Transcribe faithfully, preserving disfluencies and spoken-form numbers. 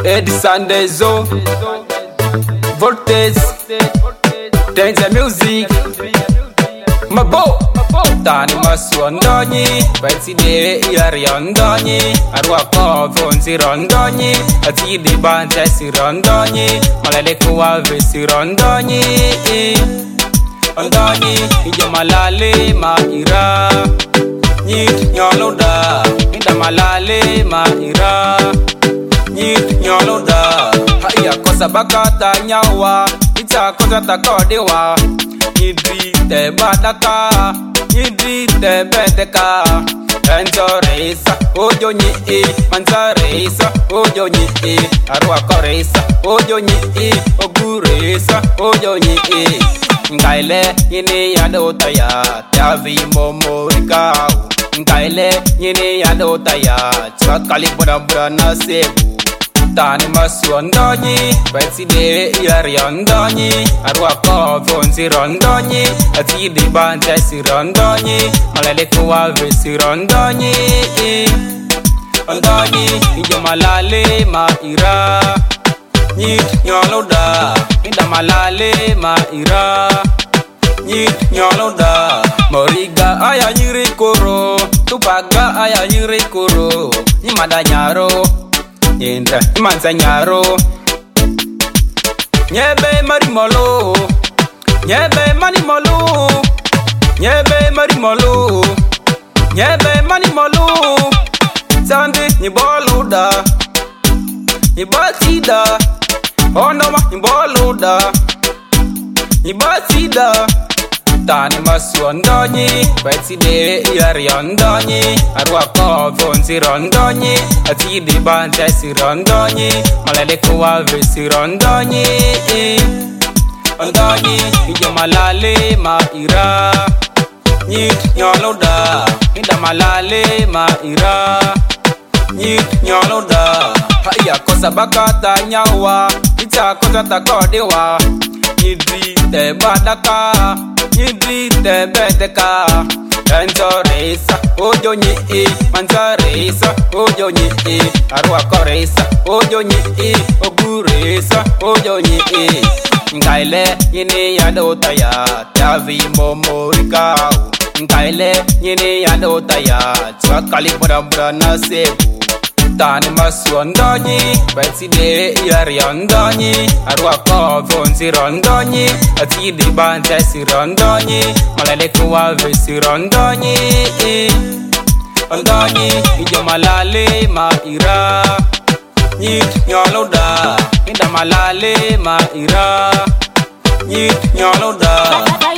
Eddie Sandezo, Voltes, Danger Music, Mabo, Tani Maswandoni, Betsy Yariandoni, Arwako Vonzi Rondoni, Ati di Bantesi Rondoni, Malalekua Vesi Rondoni, Rondoni, Ijamalale Maira, Nyit Nyoloda, Indamalale Maira, Nyit Nyoloda, Haya Kosa Bakata Nyawa, Ita Kosa Takodewa, Nidri Te Badaka, Nidri Te Bedeka, Enjoresa, Ojo Nyi, Manzaresa, Ojo Nyi, Arwa Koresa, Ojo Nyi, Oguresa, Ojo Nyi, Ngaile, Yini Yadotaya, Tavi Momo Rikau, Ngaile, Yini Yadotaya, Chakali Bura Nasebu. Tani Maswandoni, Betsy Yariandoni, Arwako Vonzi Rondoni, Ati di Bantesi Rondoni, Malalekua Vesi Rondoni, Rondoni, Ijamalale Maira, Nyit Nyoloda, Indamalale Maira, Nyit Nyoloda, Moriga aya nyirikoro, Tupaga aya nyirikoro, Nimadanyaro, Indra Manzanyaro, Nyebe Marimolo, Nyebe Manimolo, Nyebe Marimolo, Nyebe Manimolo, Sandi Niboluda, Nibatida, Onoma Niboluda, Nibatida. Tani Maswandoni, Betsy Yariandoni, Arwako Vonzi Rondoni, Ati di Bantesi Rondoni, Malalekua Vesi Rondoni, Rondoni, Ijamalale Maira, Nyit Nyoloda, Indamalale Maira, Nyit Nyoloda, Haya Kosa Bakata Nyawa, Ita Kosa Takodewa, Nidri Te Badaka, Nidri Te Bedeka, Enjoresa, Ojo Nyi, Manzaresa, Ojo Nyi, Arwa Koresa, Ojo Nyi, Oguresa, Ojo Nyi, Ngaile, Yini Yadotaya, Tavi Momo Rikau, Ngaile, Yini Yadotaya, Chakali Bura Nasebu. Tani Maswandoni, Betsy Yariandoni, Arwako Vonzi Rondoni, Ati di Bantesi Rondoni, Malalekua Vesi Rondoni, Rondoni, Ijamalale Maira, Nyit Nyoloda, Indamalale Maira, Nyit Nyoloda.